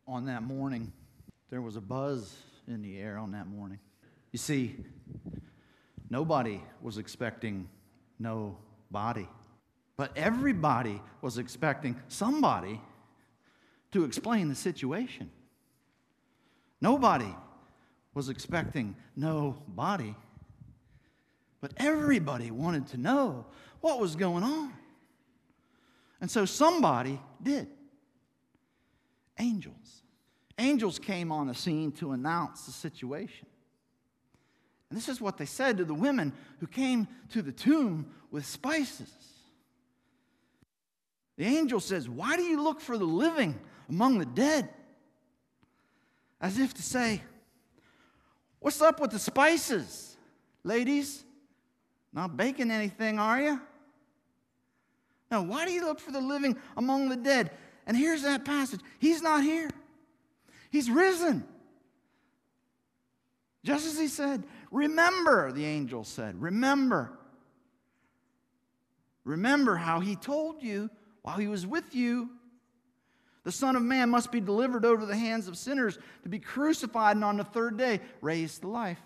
on that morning. There was a buzz in the air on that morning. You see, nobody was expecting no body, but everybody was expecting somebody to explain the situation. Nobody was expecting no body, but everybody wanted to know what was going on. And so somebody did. Angels. Angels came on the scene to announce the situation. And this is what they said to the women who came to the tomb with spices. The angel says, "Why do you look for the living among the dead?" As if to say, "What's up with the spices, ladies? Not baking anything, are you? No, why do you look for the living among the dead?" And here's that passage. He's not here. He's risen. Just as he said, remember, the angel said, remember. Remember how he told you while he was with you, the Son of Man must be delivered over to the hands of sinners, to be crucified, and on the third day raised to life.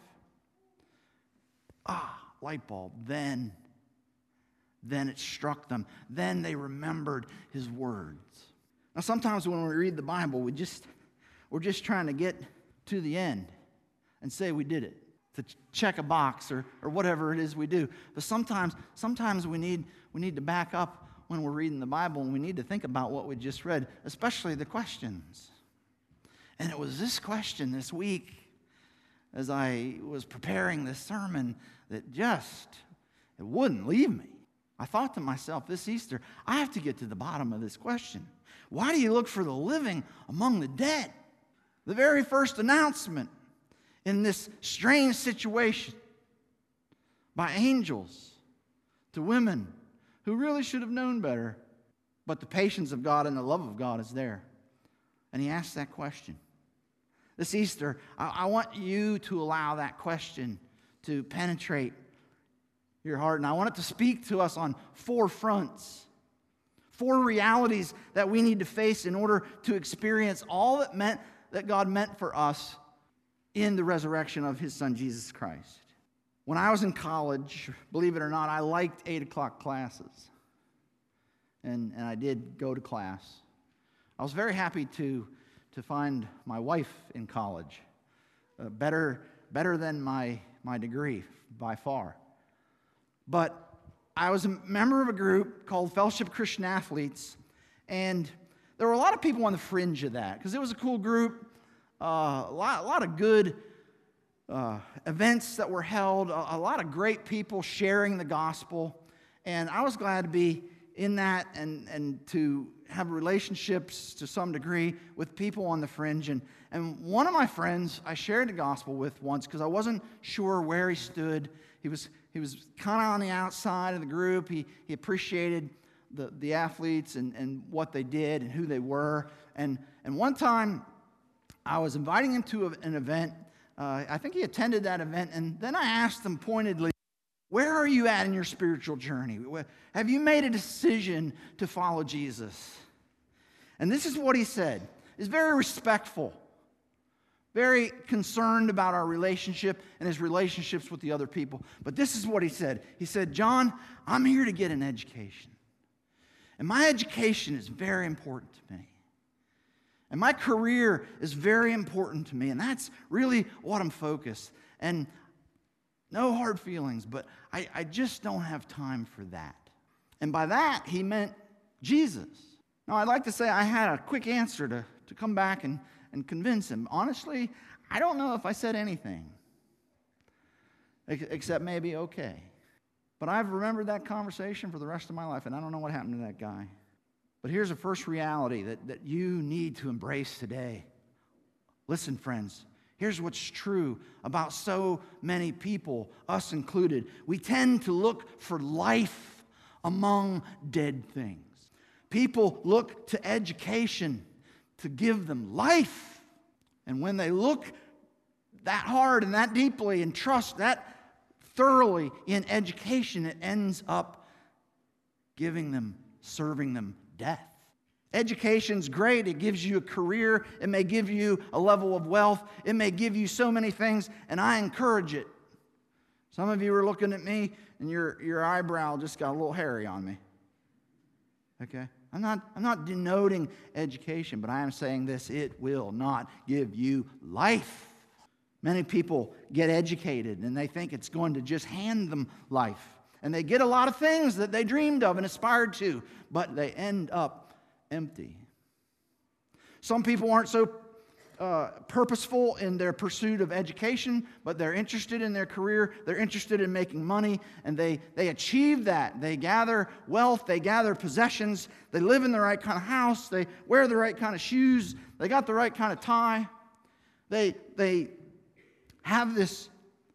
Light bulb. Then it struck them. Then they remembered his words. Now, sometimes when we read the Bible, we're just trying to get to the end and say we did it, to check a box or whatever it is we do. But sometimes we need to back up when we're reading the Bible, and we need to think about what we just read, especially the questions. And it was this question this week, as I was preparing this sermon, that it wouldn't leave me. I thought to myself this Easter, I have to get to the bottom of this question. Why do you look for the living among the dead? The very first announcement in this strange situation by angels to women who really should have known better. But the patience of God and the love of God is there. And he asks that question. This Easter, I want you to allow that question to penetrate your heart. And I want it to speak to us on 4 fronts. 4 realities that we need to face in order to experience all that God meant for us in the resurrection of his Son, Jesus Christ. When I was in college, believe it or not, I liked 8 o'clock classes. And I did go to class. I was very happy to find my wife in college. Better than my degree, by far. But I was a member of a group called Fellowship of Christian Athletes, and there were a lot of people on the fringe of that, because it was a cool group, a lot of good events that were held, a lot of great people sharing the gospel, and I was glad to be in that and to have relationships to some degree with people on the fringe. And one of my friends I shared the gospel with once because I wasn't sure where he stood. He was kind of on the outside of the group. He appreciated the athletes and what they did and who they were. And one time I was inviting him to an event. I think he attended that event. And then I asked him pointedly, where are you at in your spiritual journey? Have you made a decision to follow Jesus? And this is what he said. He's very respectful, very concerned about our relationship and his relationships with the other people. But this is what he said. He said, "John, I'm here to get an education. And my education is very important to me. And my career is very important to me. And that's really what I'm focused. And no hard feelings, but I just don't have time for that." And by that, he meant Jesus. Now, I'd like to say I had a quick answer to come back and convince him. Honestly, I don't know if I said anything, except maybe okay. But I've remembered that conversation for the rest of my life, and I don't know what happened to that guy. But here's a first reality that you need to embrace today. Listen, friends. Here's what's true about so many people, us included. We tend to look for life among dead things. People look to education to give them life. And when they look that hard and that deeply and trust that thoroughly in education, it ends up giving them, serving them death. Education's great. It gives you a career. It may give you a level of wealth. It may give you so many things, and I encourage it. Some of you are looking at me, and your eyebrow just got a little hairy on me. Okay? I'm not denoting education, but I am saying this: it will not give you life. Many people get educated, and they think it's going to just hand them life. And they get a lot of things that they dreamed of and aspired to, but they end up empty. Some people aren't so purposeful in their pursuit of education, but they're interested in their career, they're interested in making money, and they achieve that. They gather wealth, they gather possessions, they live in the right kind of house, they wear the right kind of shoes, they got the right kind of tie. They have this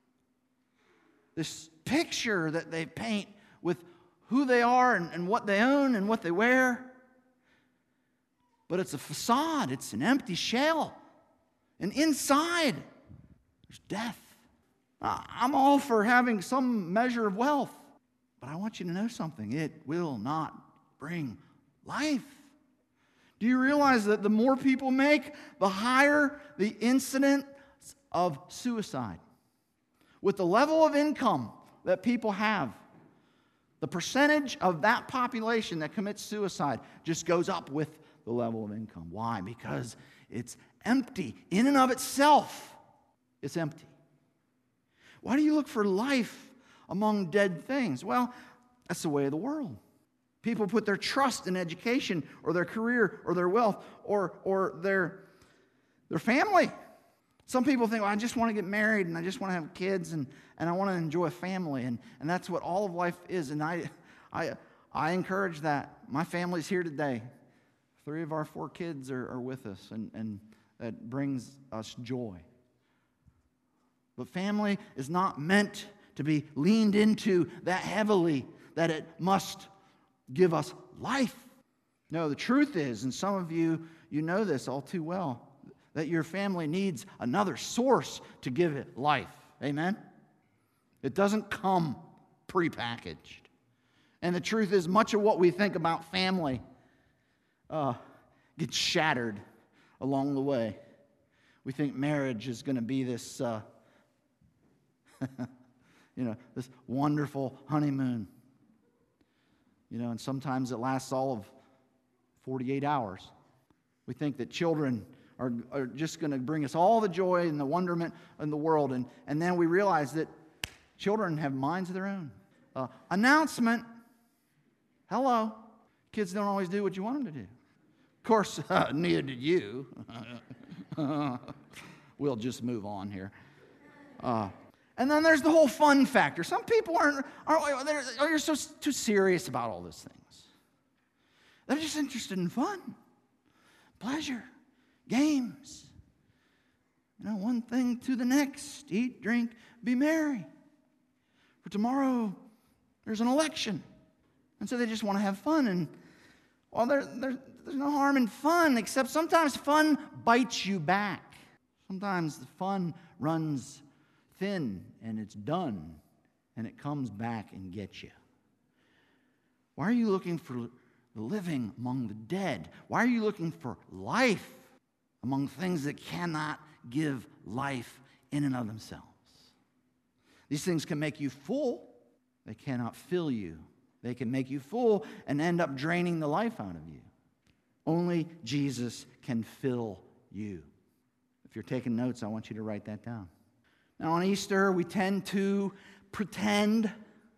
picture that they paint with who they are and what they own and what they wear. But it's a facade. It's an empty shell. And inside, there's death. I'm all for having some measure of wealth. But I want you to know something. It will not bring life. Do you realize that the more people make, the higher the incidence of suicide? With the level of income that people have, the percentage of that population that commits suicide just goes up with the level of income. Why? Because it's empty. In and of itself, it's empty. Why do you look for life among dead things? Well, that's the way of the world. People put their trust in education or their career or their wealth or their family. Some people think, well, I just want to get married and I just want to have kids and I want to enjoy a family. And that's what all of life is. And I encourage that. My family's here today. 3 of our 4 kids are with us, and that brings us joy. But family is not meant to be leaned into that heavily that it must give us life. No, the truth is, and some of you know this all too well, that your family needs another source to give it life. Amen? It doesn't come prepackaged. And the truth is, much of what we think about family gets shattered along the way. We think marriage is going to be this, this wonderful honeymoon. And sometimes it lasts all of 48 hours. We think that children are just going to bring us all the joy and the wonderment in the world. And then we realize that children have minds of their own. Announcement. Hello. Kids don't always do what you want them to do. Of course, neither did you. We'll just move on here. And then there's the whole fun factor. Some people are so too serious about all those things. They're just interested in fun, pleasure, games. One thing to the next. Eat, drink, be merry. For tomorrow, there's an election. And so they just want to have fun. And there's no harm in fun, except sometimes fun bites you back. Sometimes the fun runs thin and it's done and it comes back and gets you. Why are you looking for the living among the dead? Why are you looking for life among things that cannot give life in and of themselves? These things can make you full. They cannot fill you. They can make you full and end up draining the life out of you. Only Jesus can fill you. If you're taking notes, I want you to write that down. Now, on Easter, we tend to pretend.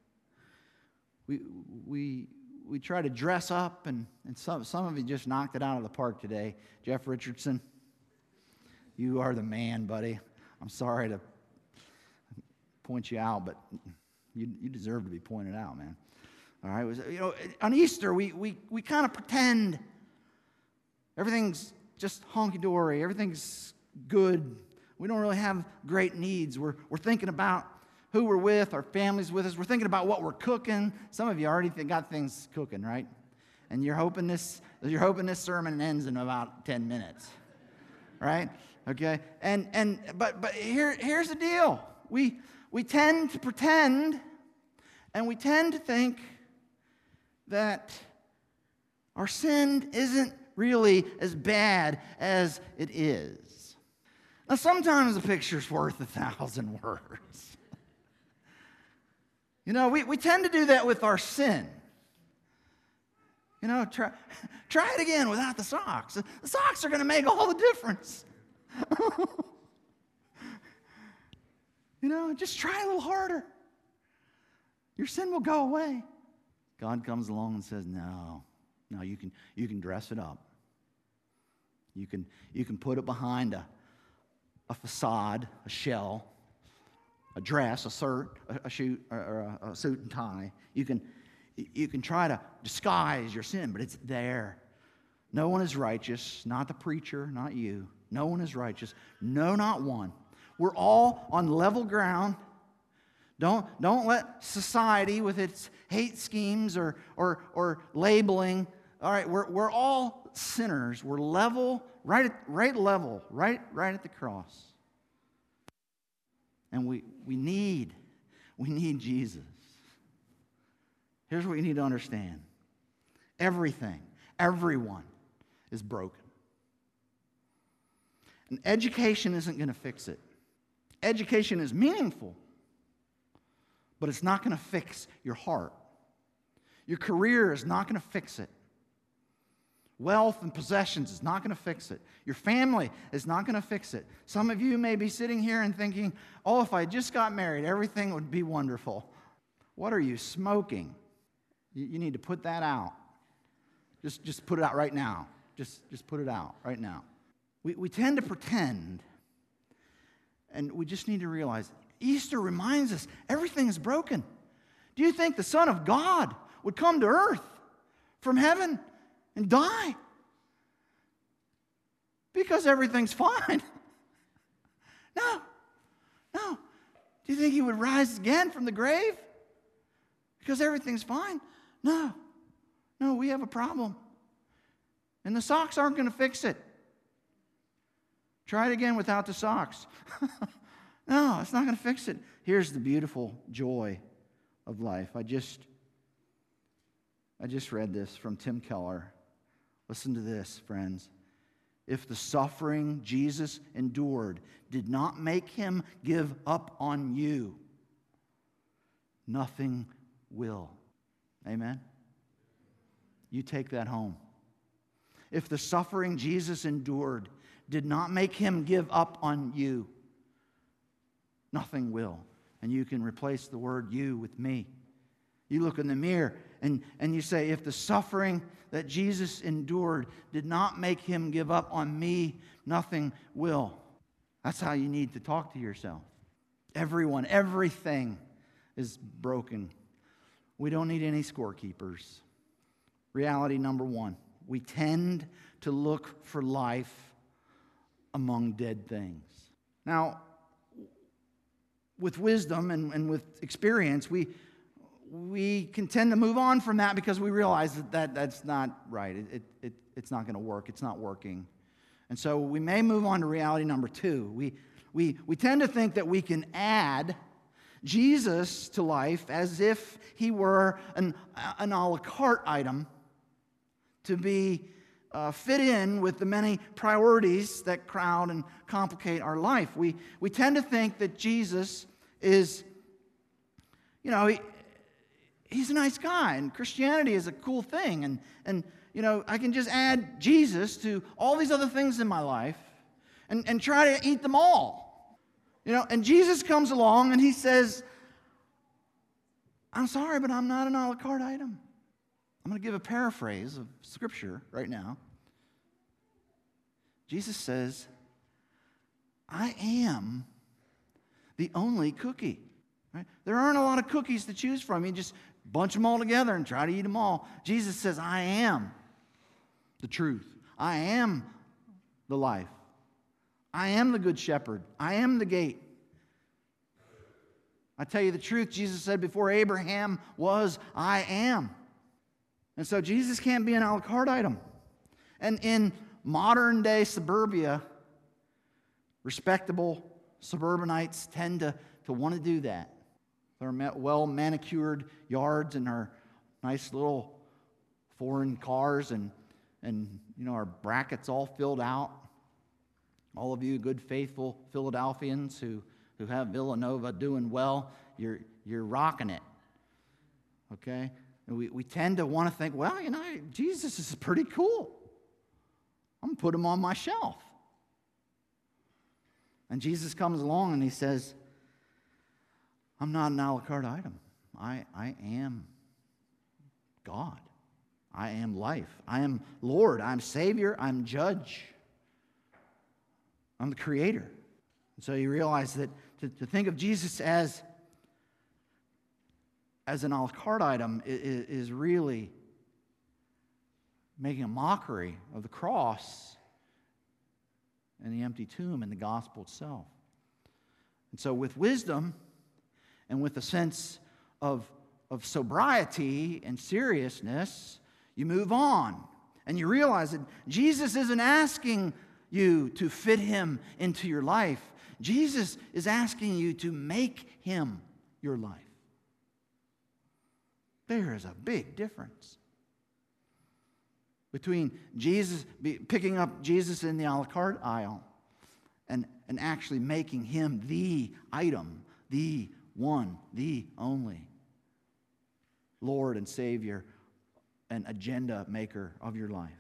We try to dress up, and some of you just knocked it out of the park today. Jeff Richardson, you are the man, buddy. I'm sorry to point you out, but you deserve to be pointed out, man. All right, on Easter, we kind of pretend everything's just honky-dory, everything's good. We don't really have great needs. We're thinking about who we're with, our family's with us. We're thinking about what we're cooking. Some of you already got things cooking, right? And you're hoping this sermon ends in about 10 minutes, right? Okay. But here's the deal. We tend to pretend, and we tend to think that our sin isn't really as bad as it is. Now, sometimes a picture's worth 1,000 words. You know, we tend to do that with our sin. You know, try it again without the socks. The socks are going to make all the difference. You know, just try a little harder. Your sin will go away. God comes along and says, no, you can dress it up. You can put it behind a facade, a shell, a dress, a suit and tie. You can try to disguise your sin, but it's there. No one is righteous, not the preacher, not you. No one is righteous. No, not one. We're all on level ground. Don't let society with its hate schemes or labeling. All right, we're all sinners. We're level, right at the cross. And we need Jesus. Here's what you need to understand. Everyone is broken. And education isn't going to fix it. Education is meaningful, but it's not going to fix your heart. Your career is not going to fix it. Wealth and possessions is not going to fix it. Your family is not going to fix it. Some of you may be sitting here and thinking, oh, if I just got married, everything would be wonderful. What are you smoking? You need to put that out. Just put it out right now. Just put it out right now. We tend to pretend, and we just need to realize Easter reminds us everything is broken. Do you think the Son of God would come to earth from heaven and die because everything's fine? No. Do you think he would rise again from the grave because everything's fine? No, we have a problem. And the socks aren't going to fix it. Try it again without the socks. No, it's not going to fix it. Here's the beautiful joy of life. I just read this from Tim Keller. Listen to this, friends. If the suffering Jesus endured did not make him give up on you, nothing will. Amen? You take that home. If the suffering Jesus endured did not make him give up on you, nothing will. And you can replace the word you with me. You look in the mirror and you say, if the suffering that Jesus endured did not make him give up on me, nothing will. That's how you need to talk to yourself. Everything is broken. We don't need any scorekeepers. Reality number one, we tend to look for life among dead things. Now, with wisdom and with experience, we can tend to move on from that because we realize that's not right. It's not going to work. It's not working. And so we may move on to reality number two. We tend to think that we can add Jesus to life as if he were an a la carte item to be fit in with the many priorities that crowd and complicate our life. We tend to think that Jesus is, he's a nice guy, and Christianity is a cool thing, and I can just add Jesus to all these other things in my life and try to eat them all. And Jesus comes along and he says, I'm sorry, but I'm not an a la carte item. I'm going to give a paraphrase of Scripture right now. Jesus says, I am the only cookie. Right? There aren't a lot of cookies to choose from. You just bunch them all together and try to eat them all. Jesus says, I am the truth. I am the life. I am the good shepherd. I am the gate. I tell you the truth, Jesus said before Abraham was, I am. And so Jesus can't be an a la carte item. And in modern day suburbia, respectable suburbanites tend to want to do that. Their well manicured yards and our nice little foreign cars, and And, our bracket's all filled out. All of you good, faithful Philadelphians who have Villanova doing well, you're rocking it. Okay? And we tend to want to think, well, Jesus is pretty cool. I'm going to put him on my shelf. And Jesus comes along and he says, I'm not an a la carte item. I am God. I am life. I am Lord. I'm Savior. I'm Judge. I'm the Creator. And so you realize that to think of Jesus as an a la carte item is really making a mockery of the cross and the empty tomb and the gospel itself. And so with wisdom and with a sense of sobriety and seriousness, you move on. And you realize that Jesus isn't asking you to fit him into your life. Jesus is asking you to make him your life. There is a big difference between picking up Jesus in the a la carte aisle and actually making him the item, the one, the only Lord and Savior and agenda maker of your life.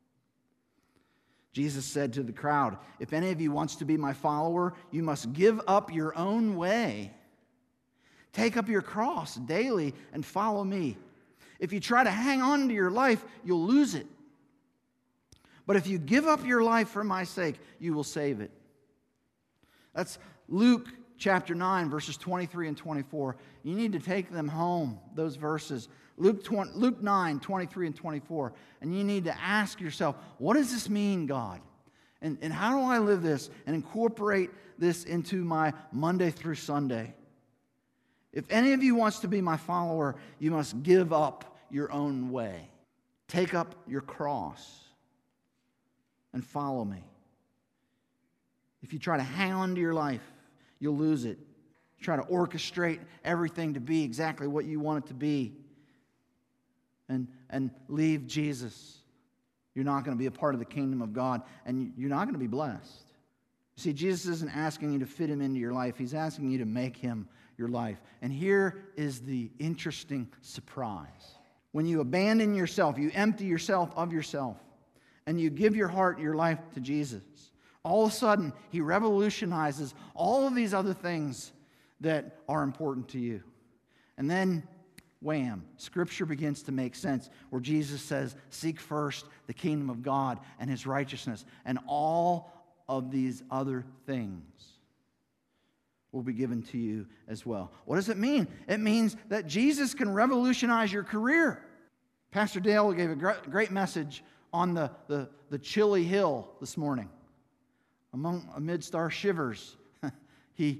Jesus said to the crowd, if any of you wants to be my follower, you must give up your own way. Take up your cross daily and follow me. If you try to hang on to your life, you'll lose it. But if you give up your life for my sake, you will save it. That's Luke chapter 9, verses 23 and 24. You need to take them home, those verses. Luke 9, 23 and 24. And you need to ask yourself, what does this mean, God? And how do I live this and incorporate this into my Monday through Sunday? If any of you wants to be my follower, you must give up your own way. Take up your cross and follow me. If you try to hang on to your life, you'll lose it. Try to orchestrate everything to be exactly what you want it to be and leave Jesus. You're not going to be a part of the kingdom of God, and you're not going to be blessed. You see, Jesus isn't asking you to fit him into your life. He's asking you to make him your life. And here is the interesting surprise. When you abandon yourself, you empty yourself of yourself, and you give your heart, your life to Jesus, all of a sudden, he revolutionizes all of these other things that are important to you. And then, wham, Scripture begins to make sense, where Jesus says, seek first the kingdom of God and his righteousness, and all of these other things will be given to you as well. What does it mean? It means that Jesus can revolutionize your career. Pastor Dale gave a great message on the chilly hill this morning. Amidst our shivers, he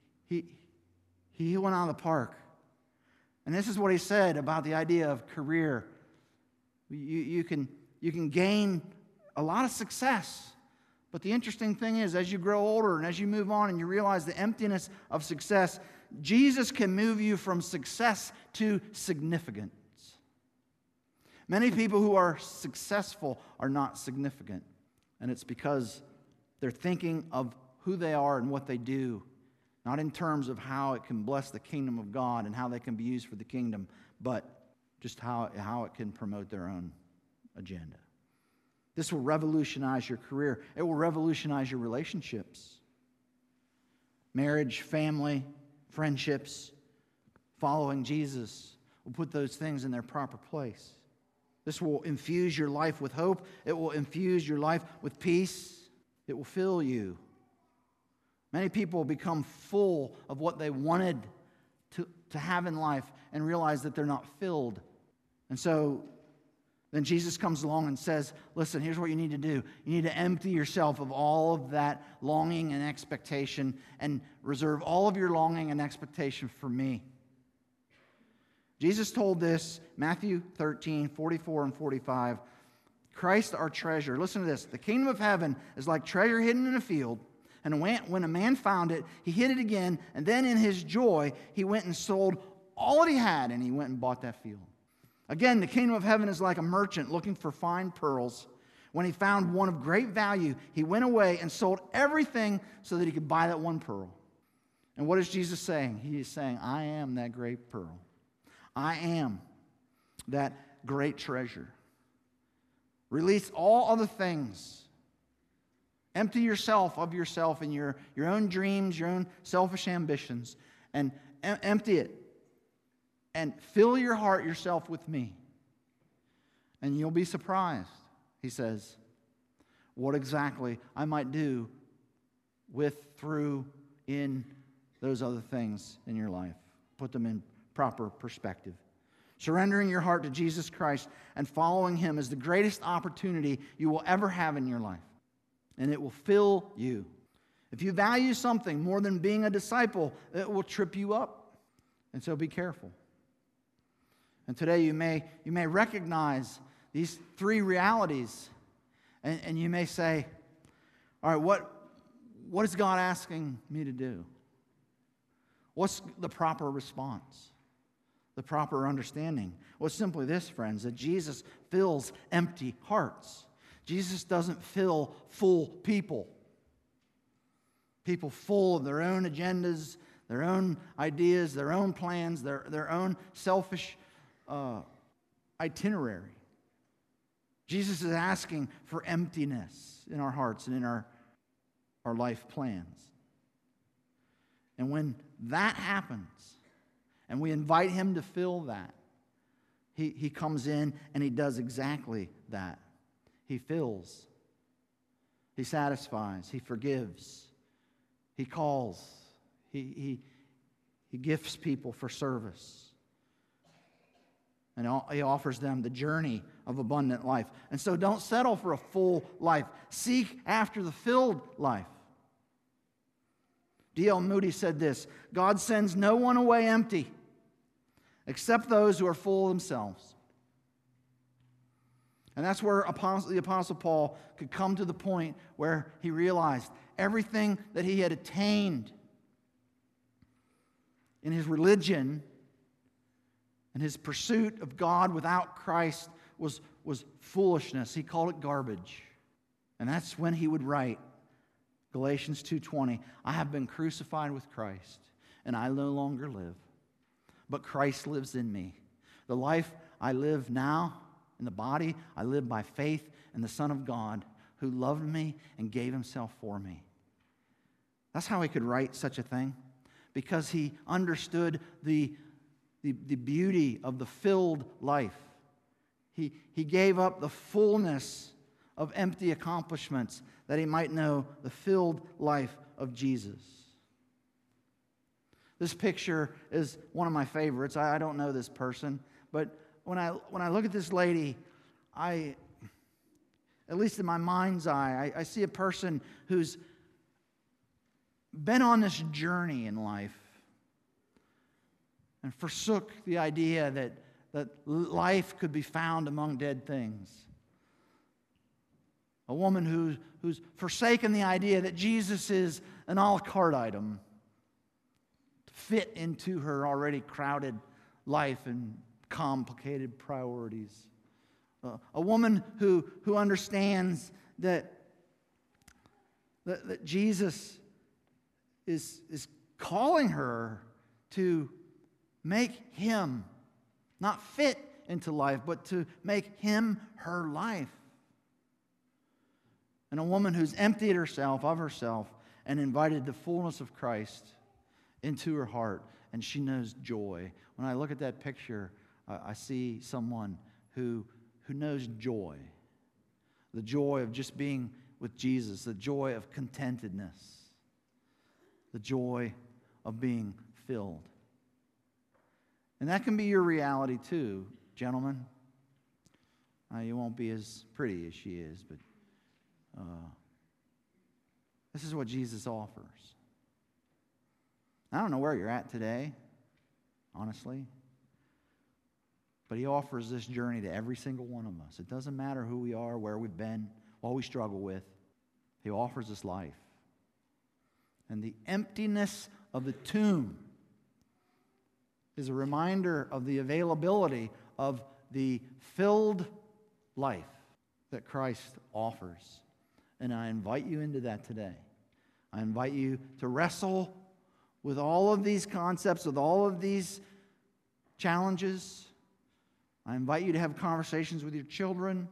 went out of the park. And this is what he said about the idea of career. You can gain a lot of success. But the interesting thing is, as you grow older and as you move on and you realize the emptiness of success, Jesus can move you from success to significance. Many people who are successful are not significant. And it's because they're thinking of who they are and what they do, not in terms of how it can bless the kingdom of God and how they can be used for the kingdom, but just how it can promote their own agenda. This will revolutionize your career. It will revolutionize your relationships. Marriage, family, friendships, following Jesus will put those things in their proper place. This will infuse your life with hope. It will infuse your life with peace. It will fill you. Many people become full of what they wanted to have in life and realize that they're not filled. And so then Jesus comes along and says, listen, here's what you need to do. You need to empty yourself of all of that longing and expectation and reserve all of your longing and expectation for me. Jesus told this, Matthew 13, 44 and 45. Christ our treasure. Listen to this. The kingdom of heaven is like treasure hidden in a field. And when a man found it, he hid it again. And then in his joy, he went and sold all that he had. And he went and bought that field. Again, the kingdom of heaven is like a merchant looking for fine pearls. When he found one of great value, he went away and sold everything so that he could buy that one pearl. And what is Jesus saying? He is saying, I am that great pearl. I am that great treasure. Release all other things. Empty yourself of yourself and your own dreams, your own selfish ambitions, and empty it. And fill your heart yourself with me. And you'll be surprised, he says, what exactly I might do with, through, in those other things in your life. Put them in proper perspective. Surrendering your heart to Jesus Christ and following him is the greatest opportunity you will ever have in your life. And it will fill you. If you value something more than being a disciple, it will trip you up. And so be careful. And today you may recognize these three realities. And you may say, all right, what is God asking me to do? What's the proper response? The proper understanding? Well, it's simply this, friends, that Jesus fills empty hearts. Jesus doesn't fill full people. People full of their own agendas, their own ideas, their own plans, their own selfish itinerary. Jesus is asking for emptiness in our hearts and in our life plans. And when that happens, and we invite him to fill that, he comes in and he does exactly that. He fills. He satisfies. He forgives. He calls. He gifts people for service. And he offers them the journey of abundant life. And so don't settle for a full life. Seek after the filled life. D.L. Moody said this, God sends no one away empty except those who are full themselves. And that's where the Apostle Paul could come to the point where he realized everything that he had attained in his religion and his pursuit of God without Christ was foolishness. He called it garbage. And that's when he would write Galatians 2:20, I have been crucified with Christ, and I no longer live, but Christ lives in me. The life I live now in the body, I live by faith in the Son of God who loved me and gave himself for me. That's how he could write such a thing, because he understood the beauty of the filled life. He gave up the fullness of empty accomplishments that he might know the filled life of Jesus. This picture is one of my favorites. I don't know this person, but when I look at this lady, at least in my mind's eye, I see a person who's been on this journey in life and forsook the idea that life could be found among dead things. A woman who's forsaken the idea that Jesus is an a la carte item to fit into her already crowded life and complicated priorities. A woman who understands that Jesus is calling her to make him not fit into life, but to make him her life. And a woman who's emptied herself of herself and invited the fullness of Christ into her heart, and she knows joy. When I look at that picture, I see someone who knows joy. The joy of just being with Jesus, the joy of contentedness, the joy of being filled. And that can be your reality too, gentlemen. You won't be as pretty as she is, but this is what Jesus offers. I don't know where you're at today, honestly, but he offers this journey to every single one of us. It doesn't matter who we are, where we've been, what we struggle with. He offers us life. And the emptiness of the tomb is a reminder of the availability of the filled life. that Christ offers. And I invite you into that today. I invite you to wrestle with all of these concepts, with all of these challenges. I invite you to have conversations with your children.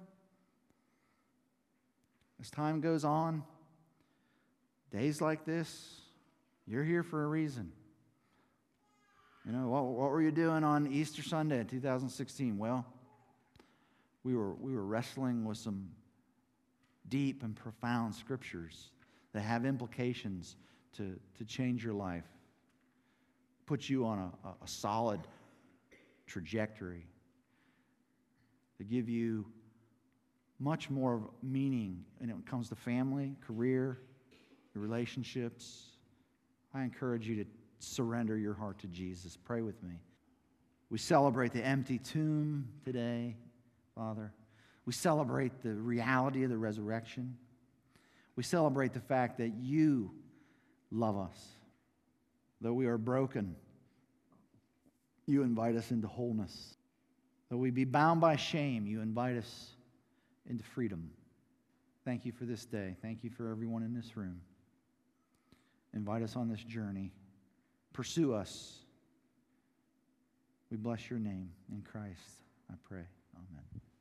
As time goes on, days like this, you're here for a reason. You know, what were you doing on Easter Sunday in 2016? Well, we were wrestling with some deep and profound scriptures that have implications to change your life, put you on a solid trajectory, to give you much more meaning when it comes to family, career, your relationships. I encourage you to surrender your heart to Jesus. Pray with me. We celebrate the empty tomb today, Father. We celebrate the reality of the resurrection. We celebrate the fact that you love us. Though we are broken, you invite us into wholeness. Though we be bound by shame, you invite us into freedom. Thank you for this day. Thank you for everyone in this room. Invite us on this journey. Pursue us. We bless your name. In Christ, I pray. Amen.